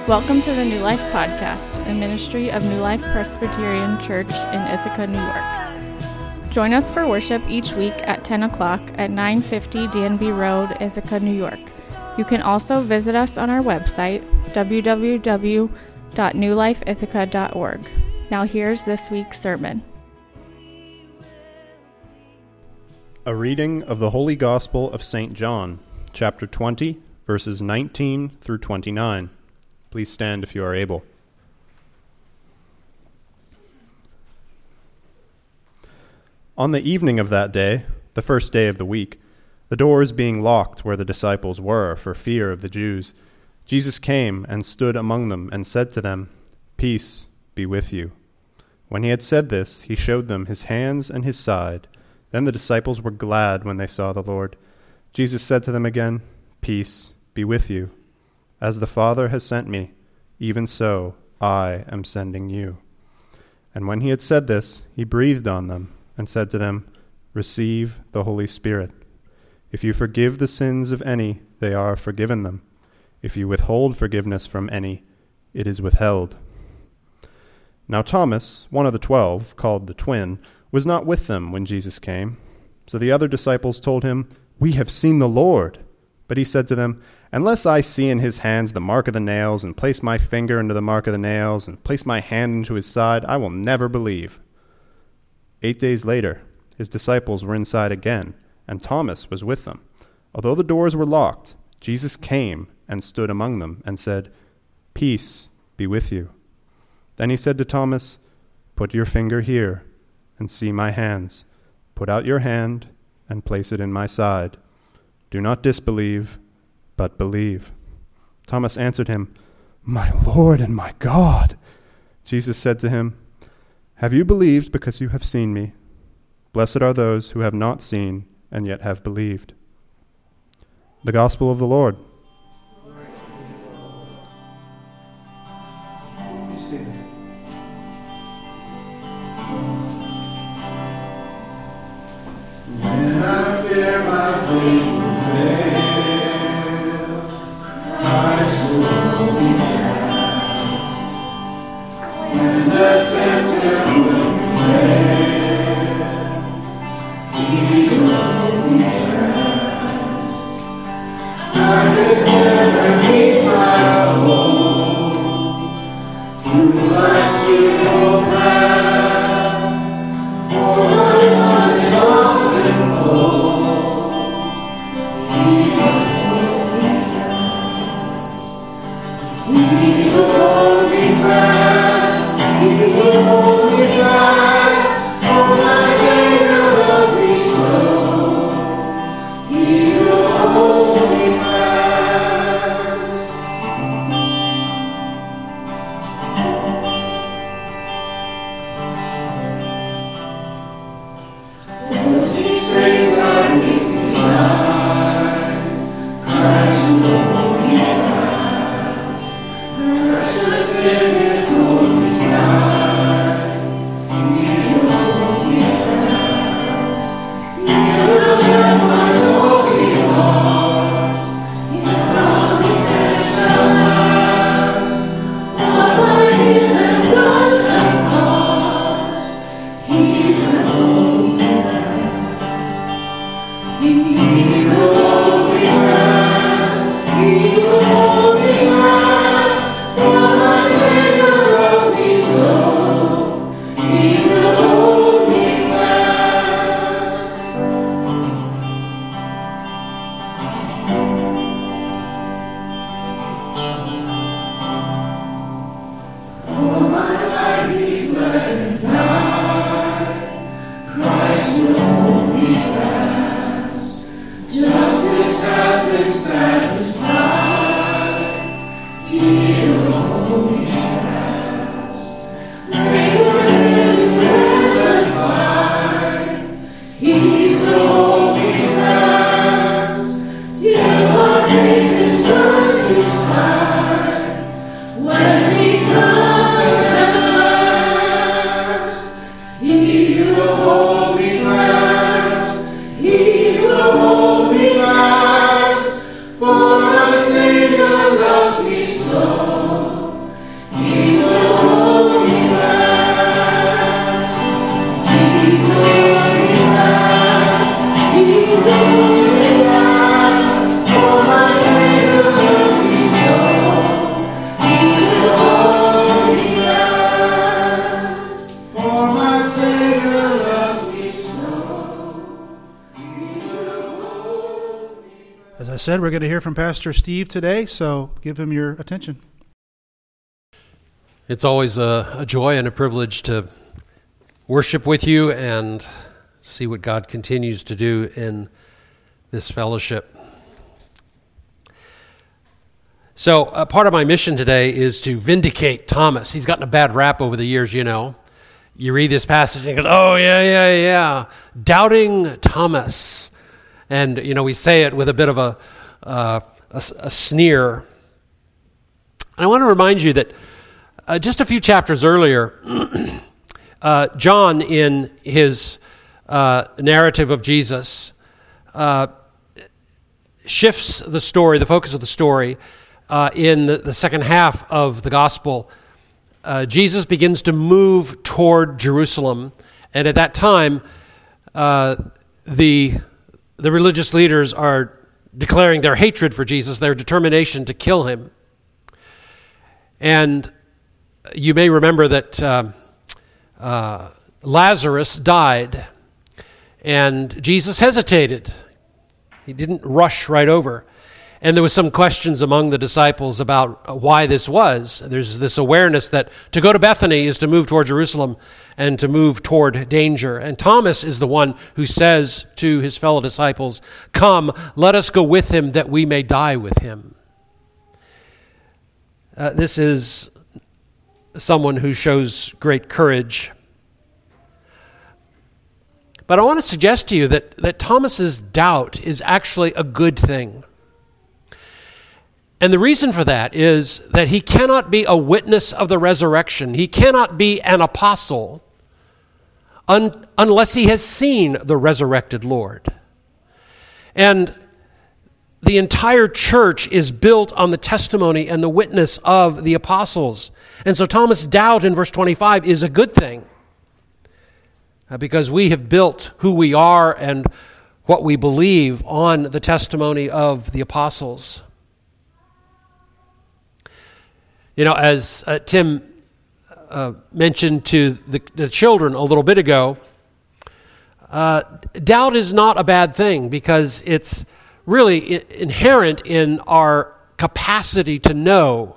Welcome to the New Life Podcast, a ministry of New Life Presbyterian Church in Ithaca, New York. Join us for worship each week at 10 o'clock at 950 D&B Road, Ithaca, New York. You can also visit us on our website, www.newlifeithaca.org. Now here's this week's sermon. A reading of the Holy Gospel of St. John, chapter 20, verses 19 through 29. Please stand if you are able. On the evening of that day, the first day of the week, the doors being locked where the disciples were for fear of the Jews, Jesus came and stood among them and said to them, "Peace be with you." When he had said this, he showed them his hands and his side. Then the disciples were glad when they saw the Lord. Jesus said to them again, "Peace be with you. As the Father has sent me, even so I am sending you." And when he had said this, he breathed on them and said to them, "Receive the Holy Spirit. If you forgive the sins of any, they are forgiven them. If you withhold forgiveness from any, it is withheld." Now Thomas, one of the 12, called the twin, was not with them when Jesus came. So the other disciples told him, "We have seen the Lord." But he said to them, "Unless I see in his hands the mark of the nails, and place my finger into the mark of the nails, and place my hand into his side, I will never believe." 8 days later, his disciples were inside again, and Thomas was with them. Although the doors were locked, Jesus came and stood among them and said, "Peace be with you." Then he said to Thomas, "Put your finger here and see my hands. Put out your hand and place it in my side. Do not disbelieve, but believe." Thomas answered him, "My Lord and my God." Jesus said to him, "Have you believed because you have seen me? Blessed are those who have not seen and yet have believed." The Gospel of the Lord. When I fear my faith will fail, Christ will hold me fast. When the tempter will prevail, He will hold me fast. I could never keep my hold through life's fearful path, for my one is often cold. He must hold me fast. He will hold me fast. He will hold me fast. Oh, my Savior loves me so. He will hold me fast. Those he saves are his eyes. Christ will hold me fast. Precious in his holy sight. He will hold me fast. He will let my soul be lost. His promises shall last. What by him has such a cost. He will hold me fast. He will hold me fast. He will hold me fast. For my Savior loves me so. He will hold me fast. For my life he bled and died. Christ will hold me fast. Justice has been satisfied. He will hold me fast. Return to endless life. He will hold me fast. Till our faith is turned to sight. When he comes at last, he will hold me fast. He will hold me fast. For my Savior loves me so. said, we're going to hear from Pastor Steve today, so give him your attention. It's always a joy and a privilege to worship with you and see what God continues to do in this fellowship. So part of my mission today is to vindicate Thomas. He's gotten a bad rap over the years, you know. You read this passage and you go, oh, yeah. Doubting Thomas. And, you know, we say it with a bit of a sneer. And I want to remind you that just a few chapters earlier, John, in his narrative of Jesus, shifts the story, the focus of the story, in the second half of the gospel. Jesus begins to move toward Jerusalem, and at that time, the religious leaders are declaring their hatred for Jesus, their determination to kill him. And you may remember that Lazarus died, and Jesus hesitated. He didn't rush right over. And there was some questions among the disciples about why this was. There's this awareness that to go to Bethany is to move toward Jerusalem and to move toward danger. And Thomas is the one who says to his fellow disciples, "Come, let us go with him that we may die with him." This is someone who shows great courage. But I want to suggest to you that Thomas's doubt is actually a good thing. And the reason for that is that he cannot be a witness of the resurrection. He cannot be an apostle unless he has seen the resurrected Lord. And the entire church is built on the testimony and the witness of the apostles. And so Thomas' doubt in verse 25 is a good thing, because we have built who we are and what we believe on the testimony of the apostles. You know, as Tim mentioned to the children a little bit ago, doubt is not a bad thing because it's really inherent in our capacity to know.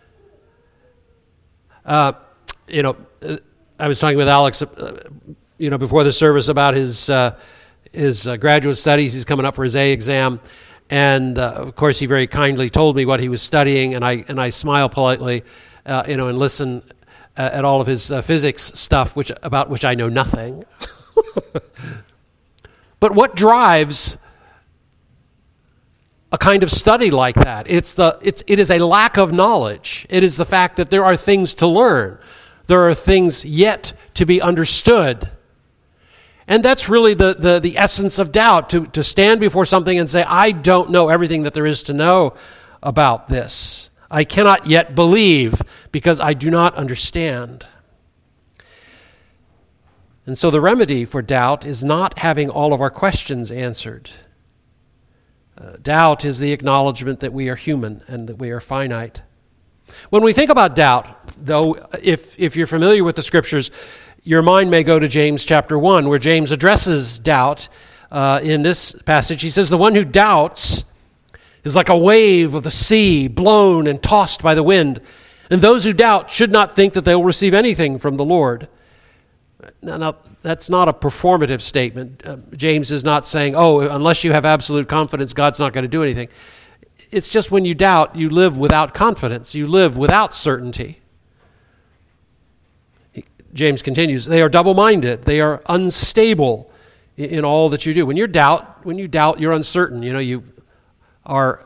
I was talking with Alex, before the service about his graduate studies. He's coming up for his A exam. And of course, he very kindly told me what he was studying, and I smile politely, and listen at all of his physics stuff, about which I know nothing. But what drives a kind of study like that? It is a lack of knowledge. It is the fact that there are things to learn. There are things yet to be understood. And that's really the essence of doubt, to stand before something and say, I don't know everything that there is to know about this. I cannot yet believe because I do not understand. And so the remedy for doubt is not having all of our questions answered. Doubt is the acknowledgement that we are human and that we are finite. When we think about doubt, though, if you're familiar with the Scriptures, your mind may go to James chapter 1, where James addresses doubt in this passage. He says, the one who doubts is like a wave of the sea, blown and tossed by the wind. And those who doubt should not think that they will receive anything from the Lord. Now, that's not a performative statement. James is not saying, unless you have absolute confidence, God's not going to do anything. It's just when you doubt, you live without confidence. You live without certainty. James continues, they are double-minded. They are unstable in all that you do. When you doubt, you're uncertain. You are,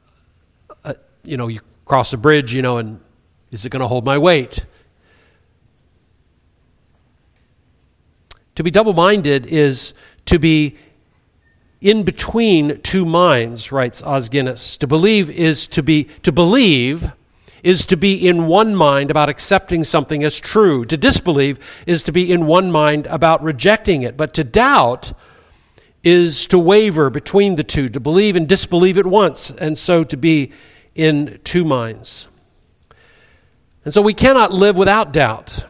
you cross a bridge, and is it going to hold my weight? To be double-minded is to be in between two minds, writes Os Guinness. To believe is to be in one mind about accepting something as true. To disbelieve is to be in one mind about rejecting it. But to doubt is to waver between the two, to believe and disbelieve at once, and so to be in two minds. And so we cannot live without doubt.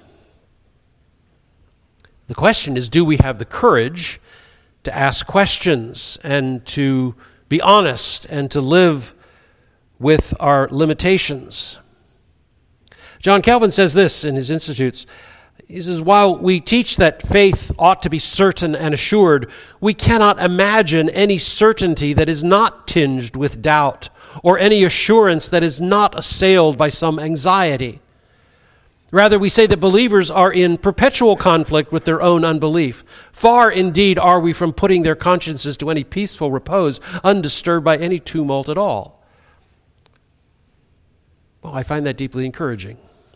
The question is, do we have the courage to ask questions and to be honest and to live with our limitations. John Calvin says this in his Institutes. He says, while we teach that faith ought to be certain and assured, we cannot imagine any certainty that is not tinged with doubt, or any assurance that is not assailed by some anxiety. Rather, we say that believers are in perpetual conflict with their own unbelief. Far indeed are we from putting their consciences to any peaceful repose, undisturbed by any tumult at all. Well, I find that deeply encouraging.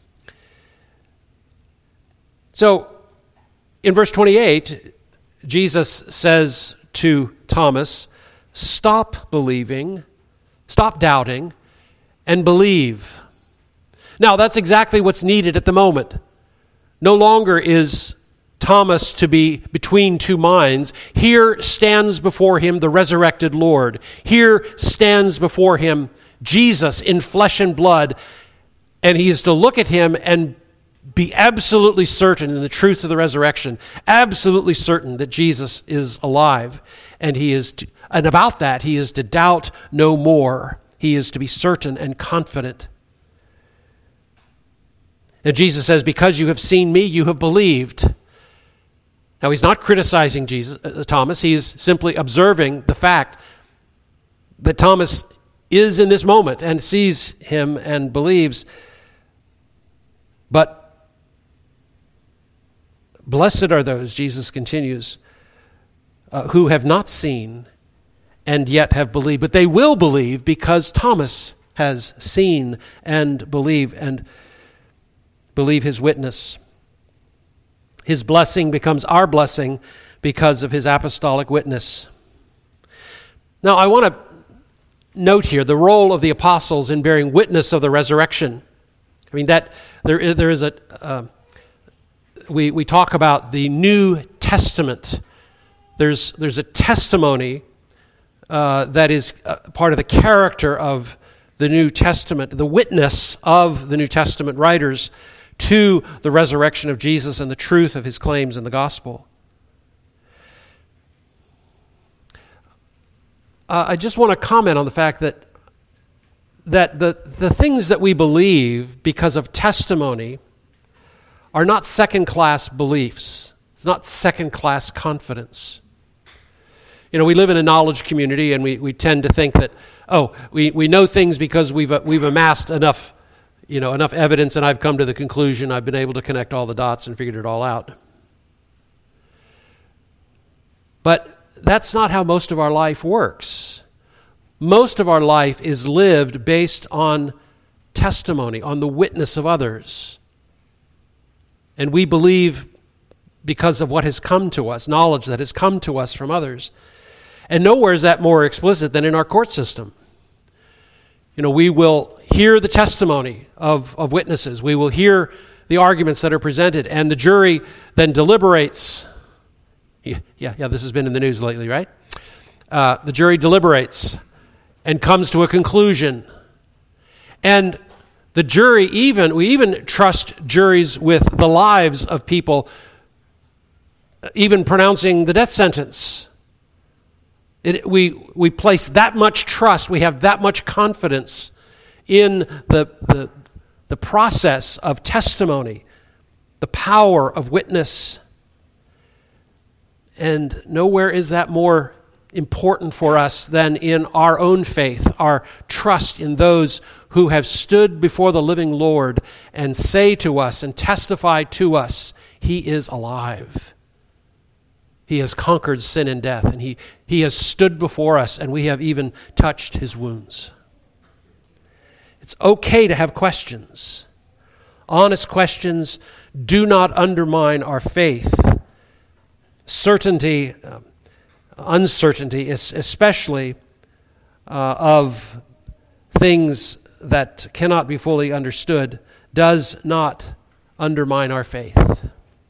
So, in verse 28, Jesus says to Thomas, stop believing, stop doubting, and believe. Now, that's exactly what's needed at the moment. No longer is Thomas to be between two minds. Here stands before him the resurrected Lord. Here stands before him Jesus in flesh and blood, and he is to look at him and be absolutely certain in the truth of the resurrection, absolutely certain that Jesus is alive, and and about that he is to doubt no more. He is to be certain and confident. And Jesus says, because you have seen me, you have believed. Now, he's not criticizing Thomas. He is simply observing the fact that Thomas is in this moment and sees him and believes. But blessed are those, Jesus continues, who have not seen and yet have believed. But they will believe because Thomas has seen and believe his witness. His blessing becomes our blessing because of his apostolic witness. Now, I want to note here the role of the apostles in bearing witness of the resurrection. I mean, that there is we talk about the New Testament. There's a testimony that is part of the character of the New Testament, the witness of the New Testament writers to the resurrection of Jesus and the truth of his claims in the gospel. I just want to comment on the fact that the things that we believe because of testimony are not second-class beliefs. It's not second-class confidence. You know, we live in a knowledge community, and we tend to think that, we know things because we've amassed enough evidence, and I've come to the conclusion, I've been able to connect all the dots and figured it all out. But that's not how most of our life works. Most of our life is lived based on testimony, on the witness of others. And we believe because of what has come to us, knowledge that has come to us from others. And nowhere is that more explicit than in our court system. You know, we will hear the testimony of witnesses. We will hear the arguments that are presented, and the jury then deliberates. Yeah, this has been in the news lately, right? The jury deliberates and comes to a conclusion. And the jury we even trust juries with the lives of people, even pronouncing the death sentence. We place that much trust, we have that much confidence in the process of testimony, the power of witness. And nowhere is that more important for us than in our own faith, our trust in those who have stood before the living Lord and say to us and testify to us, he is alive. He has conquered sin and death, and he has stood before us, and we have even touched his wounds. It's okay to have questions. Honest questions do not undermine our faith. Certainty, uncertainty, especially of things that cannot be fully understood, does not undermine our faith.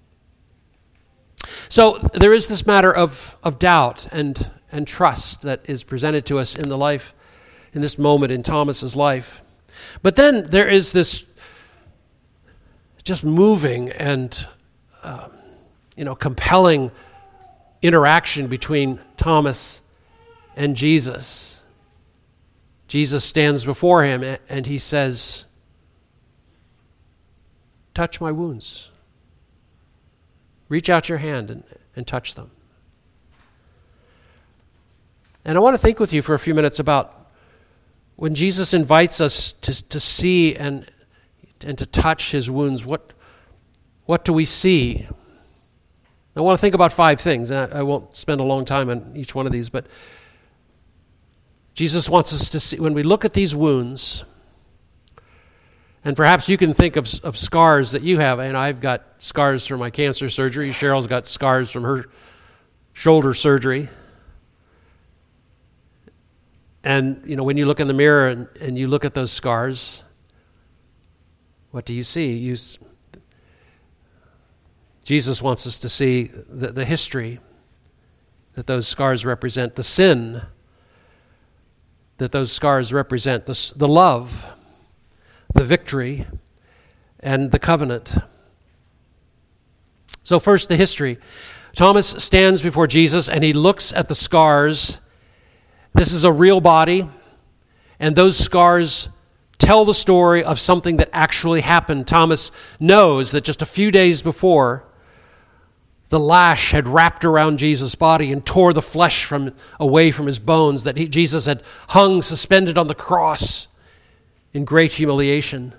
So there is this matter of doubt and trust that is presented to us in this moment in Thomas's life. But then there is this just moving and compelling interaction between Thomas and Jesus. Jesus stands before him and he says, touch my wounds. Reach out your hand and touch them. And I want to think with you for a few minutes about when Jesus invites us to see and to touch his wounds, what do we see? I want to think about 5 things, and I won't spend a long time on each one of these, but Jesus wants us to see, when we look at these wounds, and perhaps you can think of scars that you have, and I've got scars from my cancer surgery, Cheryl's got scars from her shoulder surgery. And, when you look in the mirror and you look at those scars, what do you see? Jesus wants us to see the history that those scars represent, the sin that those scars represent, the love, the victory, and the covenant. So first, the history. Thomas stands before Jesus and he looks at the scars. This is a real body, and those scars tell the story of something that actually happened. Thomas knows that just a few days before, the lash had wrapped around Jesus' body and tore the flesh away from his bones, that Jesus had hung suspended on the cross in great humiliation.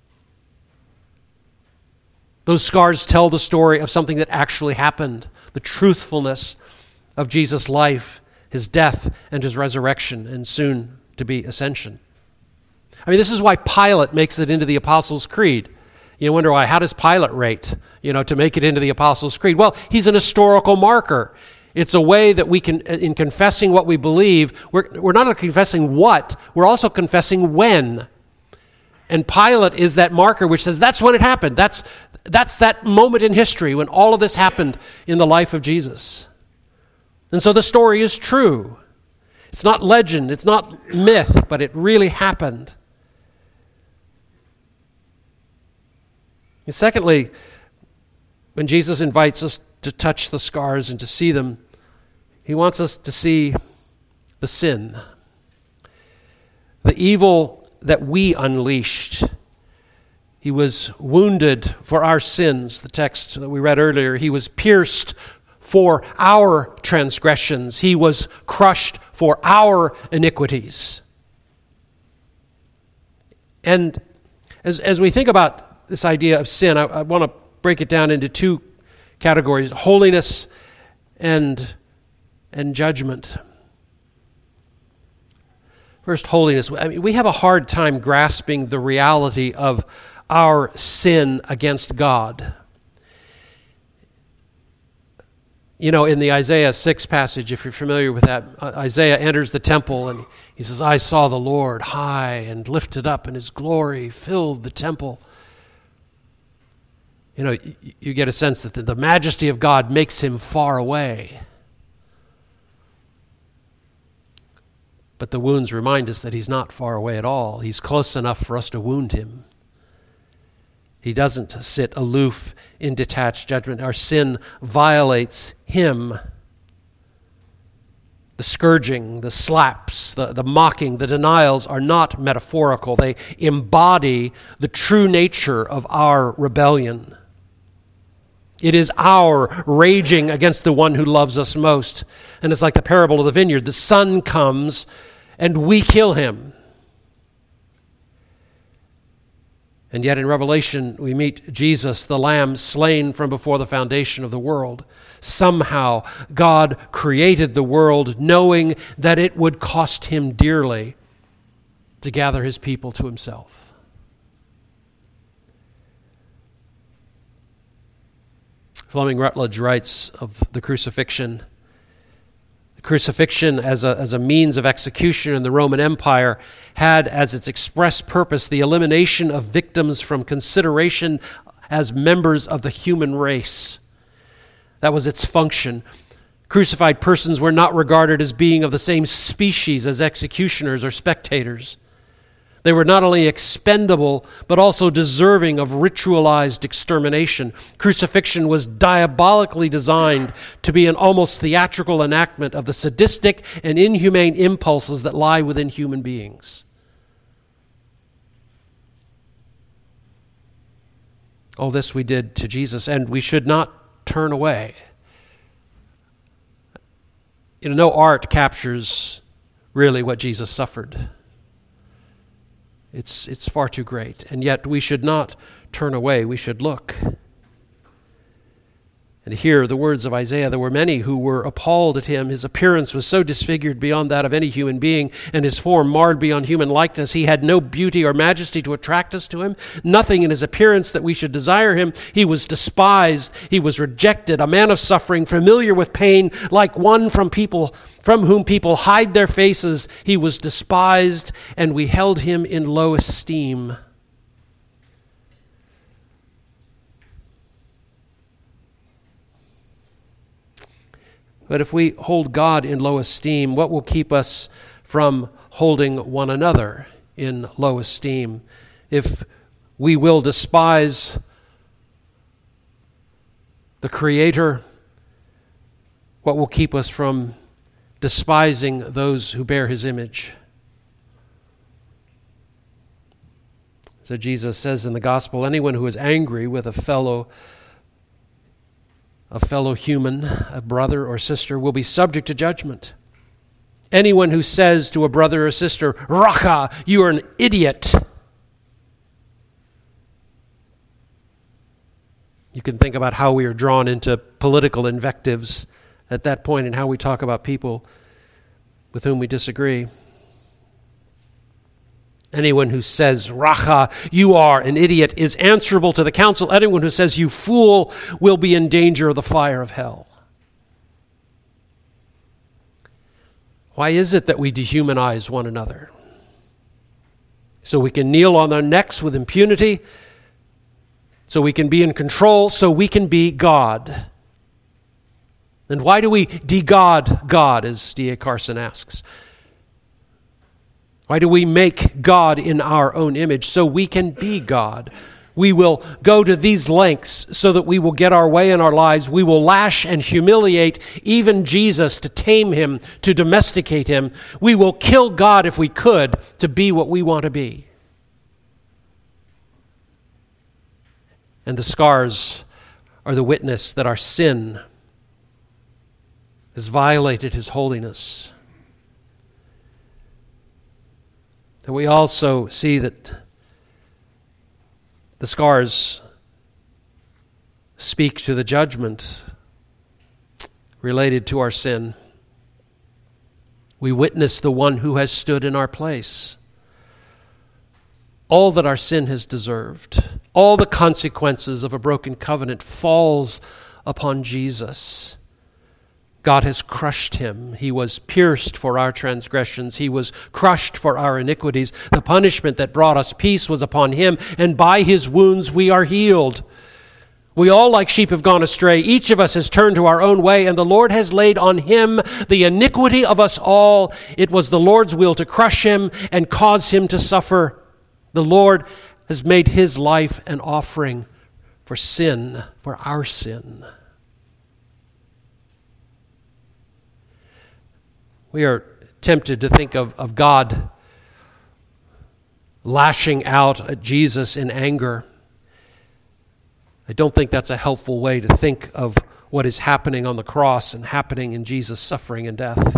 Those scars tell the story of something that actually happened, the truthfulness of Jesus' life, his death and his resurrection, and soon to be ascension. This is why Pilate makes it into the Apostles' Creed. You wonder why. How does Pilate rate, to make it into the Apostles' Creed? Well, he's an historical marker. It's a way that we can, in confessing what we believe, we're not confessing what, we're also confessing when. And Pilate is that marker which says that's when it happened. That's that moment in history when all of this happened in the life of Jesus. And so the story is true. It's not legend, it's not myth, but it really happened. And secondly, when Jesus invites us to touch the scars and to see them, he wants us to see the sin, the evil that we unleashed. He was wounded for our sins. The text that we read earlier, he was pierced for our transgressions. He was crushed for our iniquities. And as we think about this idea of sin, I want to break it down into 2 categories: holiness and judgment. First, holiness. We have a hard time grasping the reality of our sin against God. In the Isaiah 6 passage, if you're familiar with that, Isaiah enters the temple and he says, I saw the Lord high and lifted up, and his glory filled the temple. You get a sense that the majesty of God makes him far away. But the wounds remind us that he's not far away at all. He's close enough for us to wound him. He doesn't sit aloof in detached judgment. Our sin violates him. The scourging, the slaps, the mocking, the denials are not metaphorical. They embody the true nature of our rebellion. It is our raging against the one who loves us most. And it's like the parable of the vineyard. The son comes and we kill him. And yet in Revelation, we meet Jesus, the Lamb slain from before the foundation of the world. Somehow, God created the world knowing that it would cost him dearly to gather his people to himself. Fleming Rutledge writes of the crucifixion. The crucifixion as a means of execution in the Roman Empire had as its express purpose the elimination of victims from consideration as members of the human race. That was its function. Crucified persons were not regarded as being of the same species as executioners or spectators. They were not only expendable, but also deserving of ritualized extermination. Crucifixion was diabolically designed to be an almost theatrical enactment of the sadistic and inhumane impulses that lie within human beings. All this we did to Jesus, and we should not turn away. No art captures really what Jesus suffered. It's far too great, and yet we should not turn away. We should look. And hear the words of Isaiah. There were many who were appalled at him. His appearance was so disfigured beyond that of any human being, and his form marred beyond human likeness. He had no beauty or majesty to attract us to him, nothing in his appearance that we should desire him. He was despised. He was rejected, a man of suffering, familiar with pain, like one from whom people hide their faces. He was despised, and we held him in low esteem. But if we hold God in low esteem, what will keep us from holding one another in low esteem? If we will despise the Creator, what will keep us from despising those who bear his image? So Jesus says in the gospel, anyone who is angry with a fellow human, a brother or sister, will be subject to judgment. Anyone who says to a brother or sister, Raka, you are an idiot. You can think about how we are drawn into political invectives at that point and how we talk about people with whom we disagree. Anyone who says, Racha, you are an idiot, is answerable to the council. Anyone who says, you fool, will be in danger of the fire of hell. Why is it that we dehumanize one another? So we can kneel on our necks with impunity, so we can be in control, so we can be God. And why do we de-God God, as D.A. Carson asks? Why do we make God in our own image? So we can be God. We will go to these lengths so that we will get our way in our lives. We will lash and humiliate even Jesus to tame him, to domesticate him. We will kill God if we could to be what we want to be. And the scars are the witness that our sin has violated his holiness. And we also see that the scars speak to the judgment related to our sin. We witness the one who has stood in our place. All that our sin has deserved, all the consequences of a broken covenant falls upon Jesus. God has crushed him. He was pierced for our transgressions. He was crushed for our iniquities. The punishment that brought us peace was upon him, and by his wounds we are healed. We all like sheep have gone astray. Each of us has turned to our own way, and the Lord has laid on him the iniquity of us all. It was the Lord's will to crush him and cause him to suffer. The Lord has made his life an offering for sin, for our sin. We are tempted to think of God lashing out at Jesus in anger. I don't think that's a helpful way to think of what is happening on the cross and happening in Jesus' suffering and death.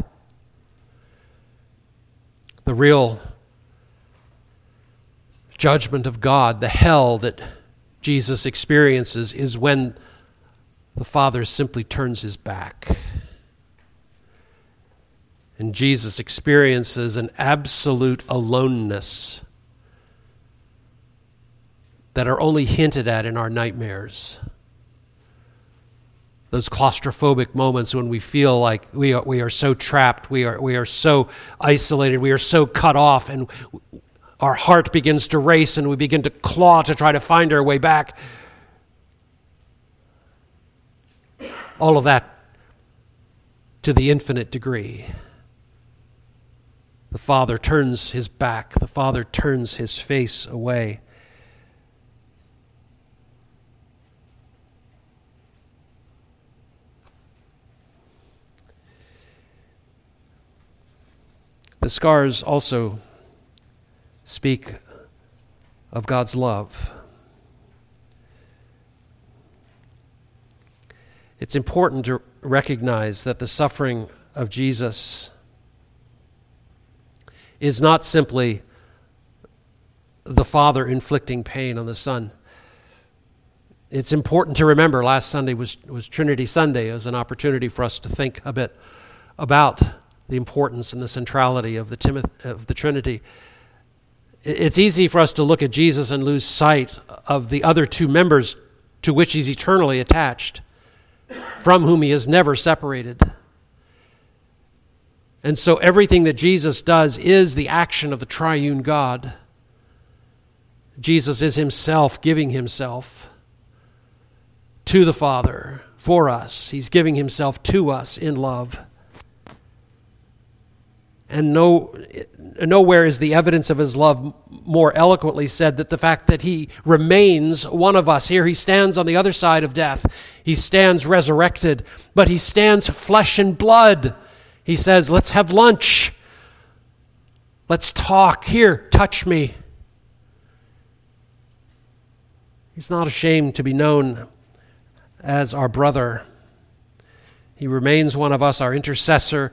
The real judgment of God, the hell that Jesus experiences, is when the Father simply turns his back. And Jesus experiences an absolute aloneness that are only hinted at in our nightmares. Those claustrophobic moments when we feel like we are so trapped, we are so isolated, we are so cut off, and our heart begins to race and we begin to claw to try to find our way back. All of that to the infinite degree. The Father turns his back. The Father turns his face away. The scars also speak of God's love. It's important to recognize that the suffering of Jesus is not simply the Father inflicting pain on the Son. It's important to remember last Sunday was Trinity Sunday as an opportunity for us to think a bit about the importance and the centrality of the Trinity. It's easy for us to look at Jesus and lose sight of the other two members to which he's eternally attached, from whom he is never separated. And so everything that Jesus does is the action of the triune God. Jesus is himself giving himself to the Father for us. He's giving himself to us in love. And nowhere is the evidence of his love more eloquently said than the fact that he remains one of us. Here he stands on the other side of death. He stands resurrected, but he stands flesh and blood. He says, let's have lunch. Let's talk. Here, touch me. He's not ashamed to be known as our brother. He remains one of us, our intercessor.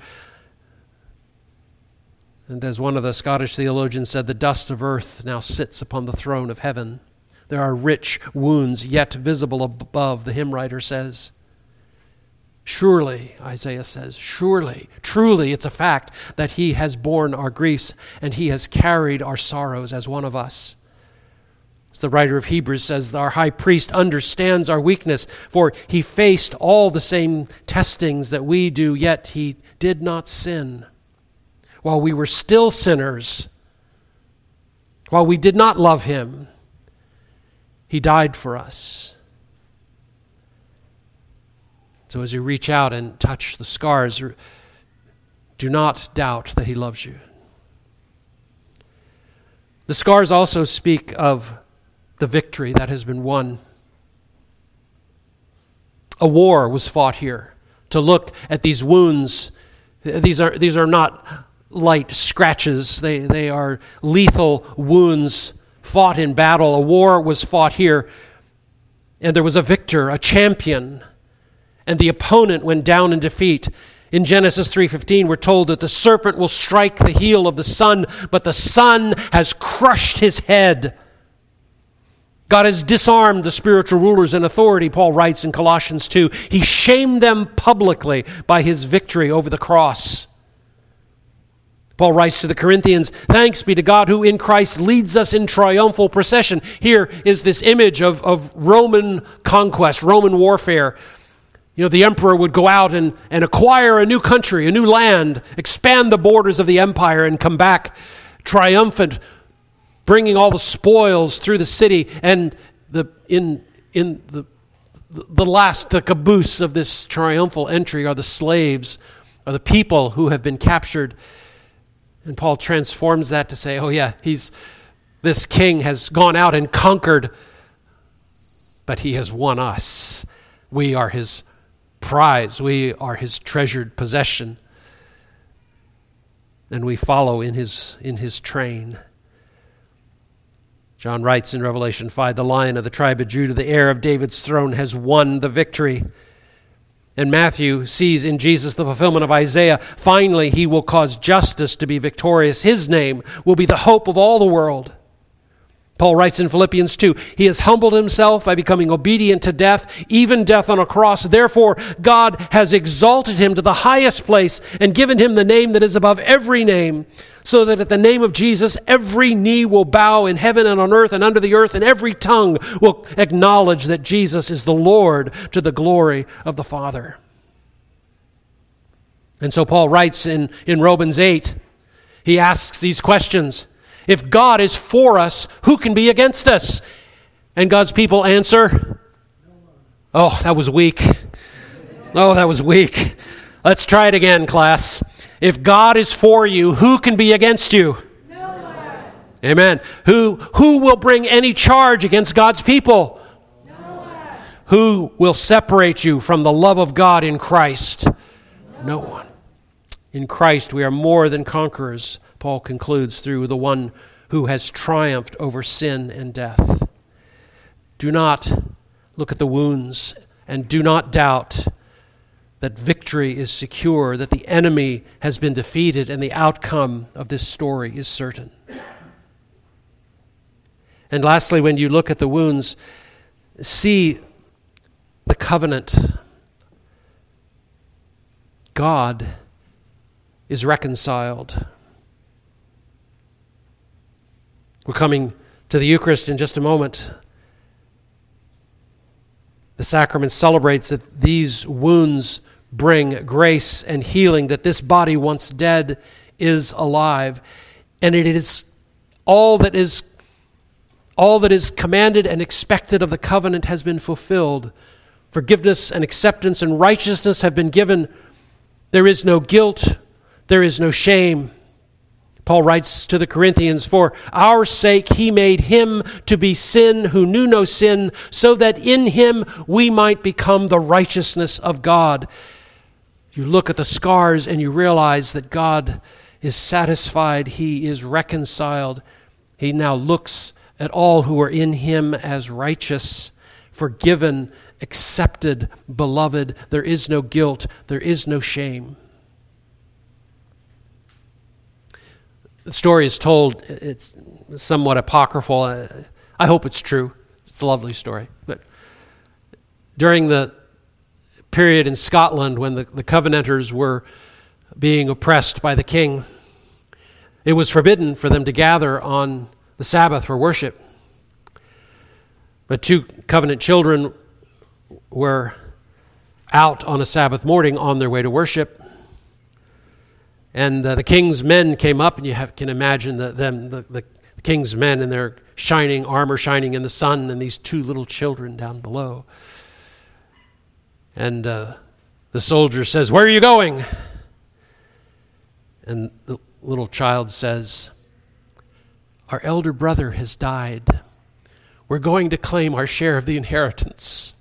And as one of the Scottish theologians said, the dust of earth now sits upon the throne of heaven. There are rich wounds yet visible above, the hymn writer says. Surely, Isaiah says, surely, truly, it's a fact that he has borne our griefs and he has carried our sorrows as one of us. As the writer of Hebrews says, our high priest understands our weakness, for he faced all the same testings that we do, yet he did not sin. While we were still sinners, while we did not love him, he died for us. So as you reach out and touch the scars, do not doubt that he loves you. The scars also speak of the victory that has been won. A war was fought here. To look at these wounds, these are not light scratches. They are lethal wounds fought in battle. A war was fought here, and there was a victor, a champion, and the opponent went down in defeat. In Genesis 3:15, we're told that the serpent will strike the heel of the son, but the son has crushed his head. God has disarmed the spiritual rulers in authority, Paul writes in Colossians 2. He shamed them publicly by his victory over the cross. Paul writes to the Corinthians, thanks be to God who in Christ leads us in triumphal procession. Here is this image of Roman conquest, Roman warfare. You know, the emperor would go out and acquire a new country, a new land, expand the borders of the empire and come back triumphant, bringing all the spoils through the city. And the caboose of this triumphal entry are the slaves, are the people who have been captured. And Paul transforms that to say, oh yeah, this king has gone out and conquered, but he has won us. We are his prize. We are his treasured possession. And we follow in his train. John writes in Revelation 5, the Lion of the tribe of Judah, the heir of David's throne, has won the victory. And Matthew sees in Jesus the fulfillment of Isaiah. Finally, he will cause justice to be victorious. His name will be the hope of all the world. Paul writes in Philippians 2, he has humbled himself by becoming obedient to death, even death on a cross. Therefore, God has exalted him to the highest place and given him the name that is above every name, so that at the name of Jesus, every knee will bow in heaven and on earth and under the earth, and every tongue will acknowledge that Jesus is the Lord, to the glory of the Father. And so Paul writes in Romans 8, he asks these questions. If God is for us, who can be against us? And God's people answer, oh, that was weak. Oh, that was weak. Let's try it again, class. If God is for you, who can be against you? No one. Amen. Who will bring any charge against God's people? No one. Who will separate you from the love of God in Christ? No one. In Christ we are more than conquerors, Paul concludes, through the one who has triumphed over sin and death. Do not look at the wounds and do not doubt that victory is secure, that the enemy has been defeated, and the outcome of this story is certain. And lastly, when you look at the wounds, see the covenant. God is reconciled. We're coming to the Eucharist in just a moment. The sacrament celebrates that these wounds bring grace and healing, that this body once dead is alive, and it is all that is commanded and expected of the covenant has been fulfilled. Forgiveness and acceptance and righteousness have been given. There is no guilt, there is no shame. Paul writes to the Corinthians, "For our sake he made him to be sin who knew no sin, so that in him we might become the righteousness of God." You look at the scars and you realize that God is satisfied. He is reconciled. He now looks at all who are in him as righteous, forgiven, accepted, beloved. There is no guilt. There is no shame. The story is told, it's somewhat apocryphal. I hope it's true. It's a lovely story. But during the period in Scotland when the Covenanters were being oppressed by the king, it was forbidden for them to gather on the Sabbath for worship. But two covenant children were out on a Sabbath morning on their way to worship. And the king's men came up, and you can imagine the king's men in their shining armor, shining in the sun, and these two little children down below. And the soldier says, "Where are you going?" And the little child says, "Our elder brother has died. We're going to claim our share of the inheritance."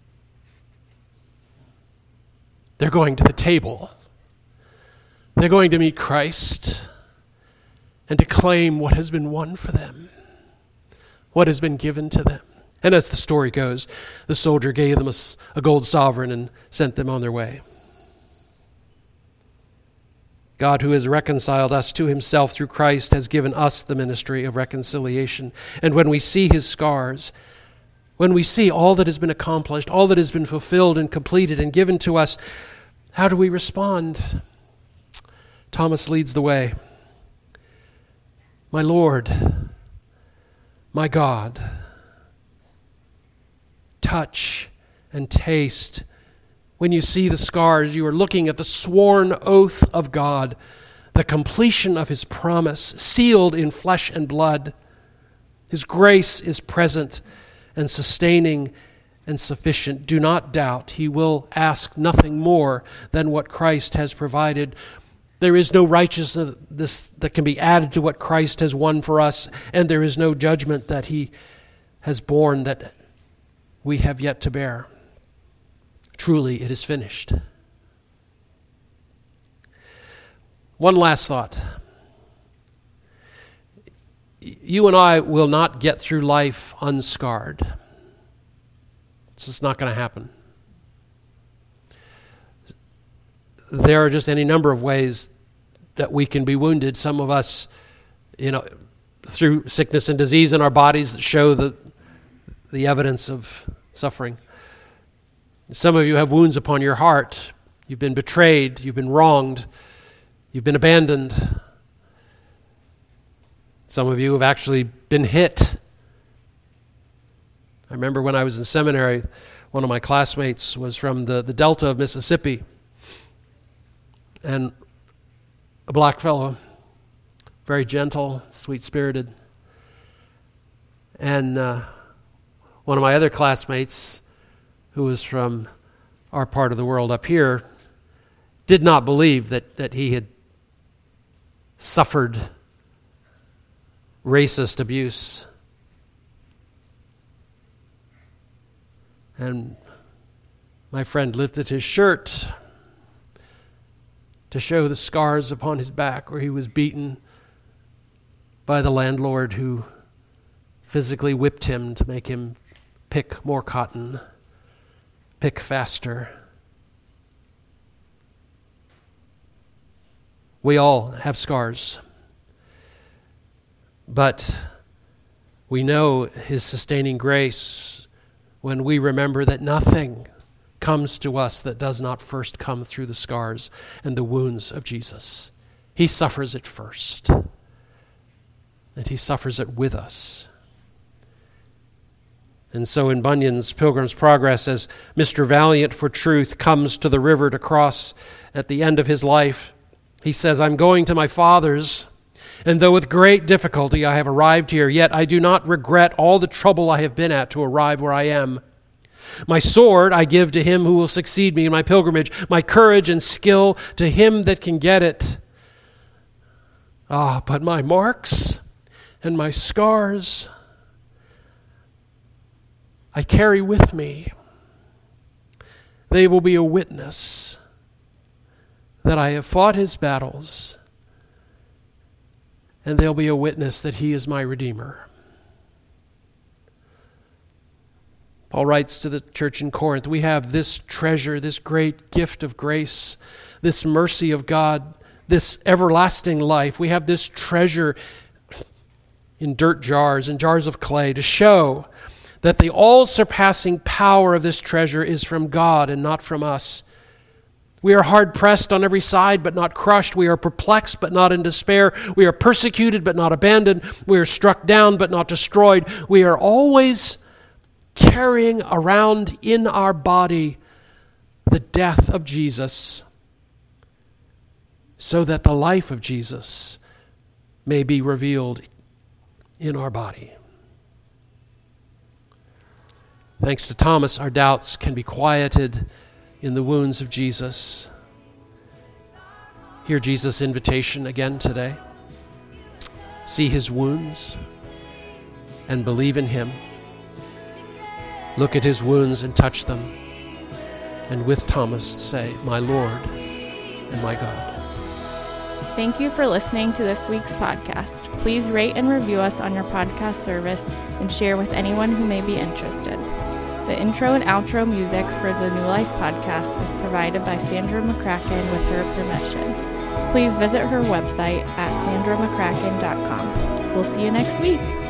They're going to the table. They're going to meet Christ and to claim what has been won for them, what has been given to them. And as the story goes, the soldier gave them a gold sovereign and sent them on their way. God, who has reconciled us to himself through Christ, has given us the ministry of reconciliation. And when we see his scars, when we see all that has been accomplished, all that has been fulfilled and completed and given to us, how do we respond? Thomas leads the way. "My Lord, my God." Touch and taste. When you see the scars, you are looking at the sworn oath of God, the completion of his promise, sealed in flesh and blood. His grace is present and sustaining and sufficient. Do not doubt. He will ask nothing more than what Christ has provided. There is no righteousness that can be added to what Christ has won for us, and there is no judgment that he has borne that we have yet to bear. Truly, it is finished. One last thought. You and I will not get through life unscarred. It's just not going to happen. There are just any number of ways that we can be wounded. Some of us, through sickness and disease in our bodies that show the evidence of suffering. Some of you have wounds upon your heart. You've been betrayed. You've been wronged. You've been abandoned. Some of you have actually been hit. I remember when I was in seminary, one of my classmates was from the Delta of Mississippi, and a black fellow, very gentle, sweet-spirited. And one of my other classmates, who was from our part of the world up here, did not believe that he had suffered racist abuse. And my friend lifted his shirt to show the scars upon his back where he was beaten by the landlord who physically whipped him to make him pick more cotton, pick faster. We all have scars, but we know his sustaining grace when we remember that nothing comes to us that does not first come through the scars and the wounds of Jesus. He suffers it first, and he suffers it with us. And so in Bunyan's Pilgrim's Progress, as Mr. Valiant for truth comes to the river to cross at the end of his life, he says, "I'm going to my father's, and though with great difficulty I have arrived here, yet I do not regret all the trouble I have been at to arrive where I am. My sword I give to him who will succeed me in my pilgrimage, my courage and skill to him that can get it. But my marks and my scars I carry with me. They will be a witness that I have fought his battles, and they'll be a witness that he is my Redeemer." Paul writes to the church in Corinth, we have this treasure, this great gift of grace, this mercy of God, this everlasting life. We have this treasure in dirt jars, in jars of clay, to show that the all-surpassing power of this treasure is from God and not from us. We are hard-pressed on every side, but not crushed. We are perplexed, but not in despair. We are persecuted, but not abandoned. We are struck down, but not destroyed. We are always carrying around in our body the death of Jesus, so that the life of Jesus may be revealed in our body. Thanks to Thomas, our doubts can be quieted in the wounds of Jesus. Hear Jesus' invitation again today. See his wounds and believe in him. Look at his wounds and touch them. And with Thomas say, "My Lord and my God." Thank you for listening to this week's podcast. Please rate and review us on your podcast service and share with anyone who may be interested. The intro and outro music for the New Life podcast is provided by Sandra McCracken with her permission. Please visit her website at sandramccracken.com. We'll see you next week.